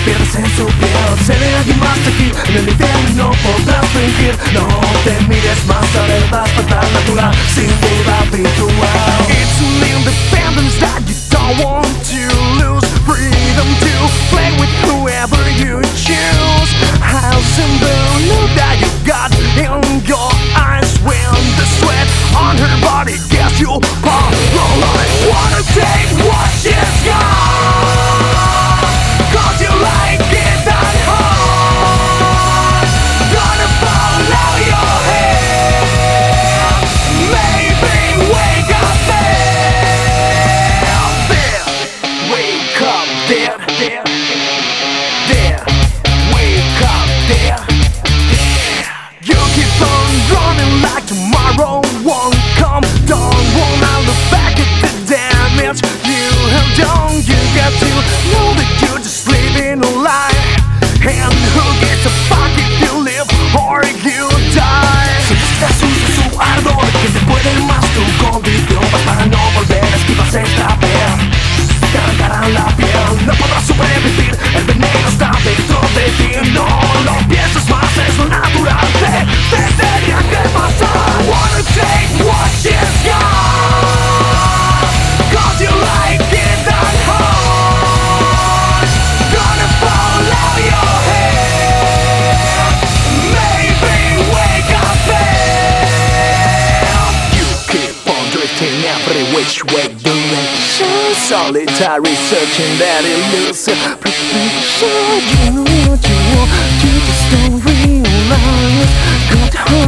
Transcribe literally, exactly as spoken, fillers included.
pierdes en su piel. Seré alguien más aquí, en el infierno no podrás fingir. No te mires más, la verdad fatal, natural, sin duda habitual. It's an independence that you don't want to lose. Freedom to play with whoever you choose. House and bone, know that you got in your eyes when the sweat on her body gets you paralyzed. Wanna take what she's got, cause you like it that hard. Gonna follow your hand, maybe wake up there. There, wake up there, there, there, wake up there, there. You keep on running like tomorrow won't come. Don't wanna look back at the damage you have done. You got to know that you're just living a lie, and who gives a fuck if you live or you die. Si estás usa su ardor, que te puede más tu condición, vas para no volver, esquivas esta vez. Te arrancarán la piel, no podrás sobrevivir, el veneno está dentro de ti. No lo pienses más, es lo natural, te, te tenía que pasar. Wanna take what she's got, cause you like it that hard. Gonna follow your hand, maybe wake up there. You keep on drifting every which way direction, solitary searching that illusion, perfection. You know what you want, you just don't realize. Got